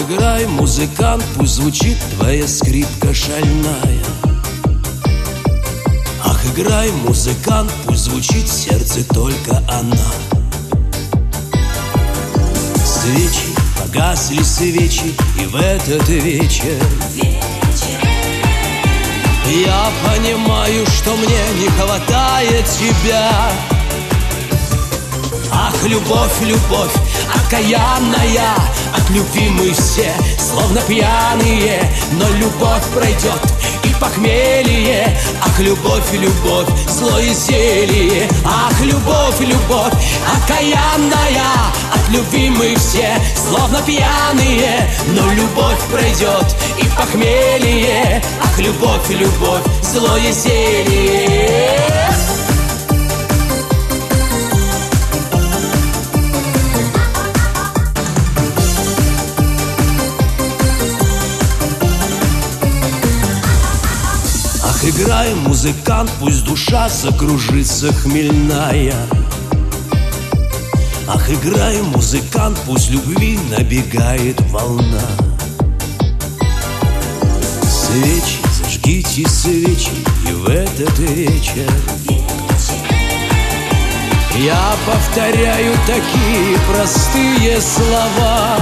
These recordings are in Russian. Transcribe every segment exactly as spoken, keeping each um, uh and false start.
играй, музыкант, пусть звучит твоя скрипка шальная. Ах, играй, музыкант, пусть звучит в сердце только она. Свечи, погасли свечи, и в этот вечер я понимаю, что мне не хватает тебя. Ах, любовь, любовь, окаянная, от любви мы все словно пьяные, но любовь пройдет и похмелье. Ах, любовь, любовь, зло и зелье. Ах, любовь, любовь, окаянная, от любви мы все словно пьяные, но любовь пройдет и похмелье. Ах, любовь, любовь, зло и зелье. Ах, играй, музыкант, пусть душа закружится хмельная. Ах, играй, музыкант, пусть любви набегает волна. Свечи, зажгите свечи, и в этот вечер я повторяю такие простые слова.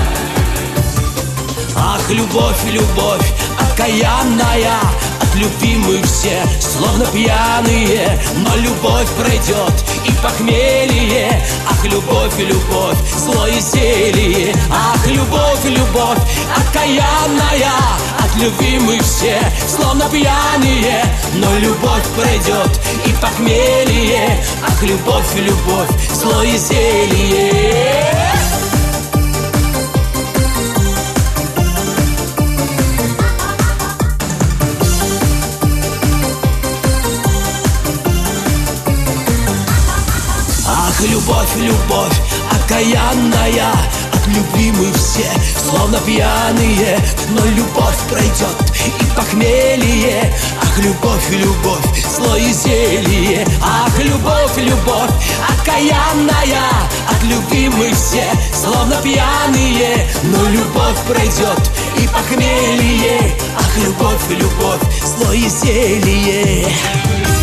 Ах, любовь, любовь, окаянная, от любви мы все словно пьяные, но любовь пройдет и похмелье. Ах, любовь, любовь, зло и зелье. Ах, любовь, любовь, окаянная, от любви мы все словно пьяные, но любовь пройдет и похмелье. Ах, любовь, любовь, зло и зелье. Ах, любовь, любовь, окаянная, от любви мы все словно пьяные, но любовь пройдет и похмелье. Ах, любовь, любовь, зло и зелье. Ах, любовь, любовь, окаянная, от любви мы все словно пьяные, но любовь пройдет и похмелье. Ах, любовь, любовь, зло и зелье.